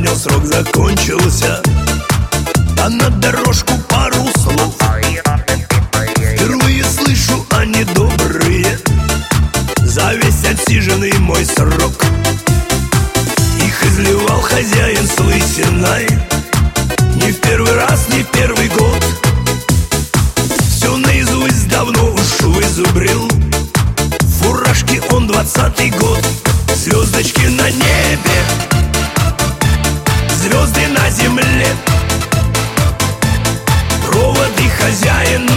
понял, срок закончился. А на дорожку пару слов. Впервые слышу, они добрые. За весь отсиженный мой срок их изливал хозяин с лысиной. Не в первый раз, не в первый год. Все наизусть давно уж вызубрил. В фуражке он 20-й год. Звездочки на небе, звезды на земле. Проводы хозяин,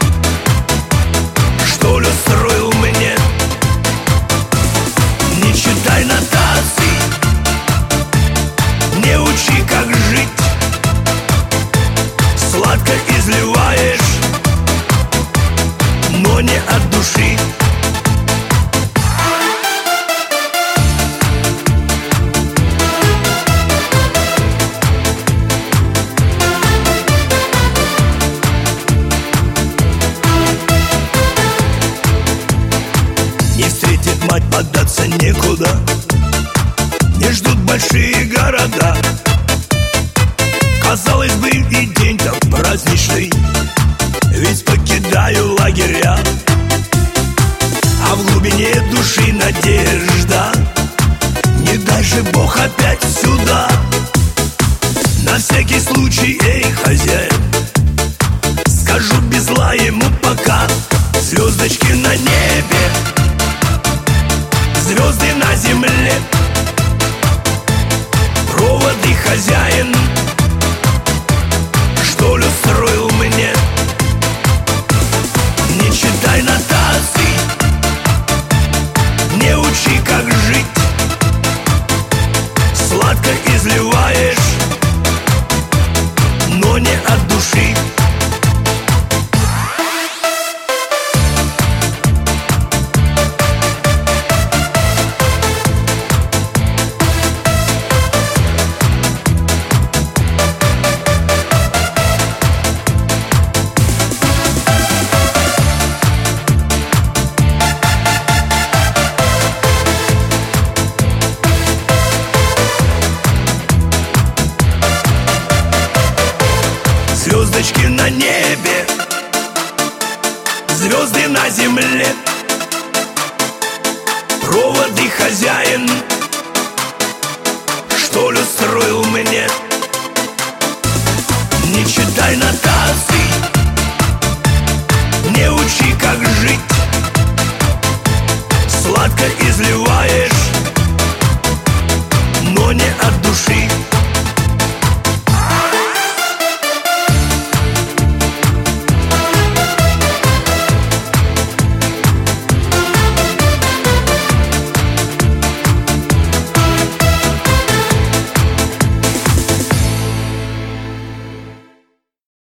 что ли, устроил мне. Не читай нотаций, не учи, как жить. Сладко изливаешь, но не от души. Не встретит мать, податься некуда. Не ждут большие города. Казалось бы, и день-то праздничный, ведь покидаю лагеря. А в глубине души надежда. Не дай же Бог опять сюда. На всякий случай, эй, хозяин, скажу без зла ему пока. Звездочки на небе, звезды на земле. Проводы хозяин, что ли, устроил мне. Не читай нотаций, не учи, как жить. Сладко изливаешь, но не от души. Звездочки на небе, звезды на земле. Проводы хозяин,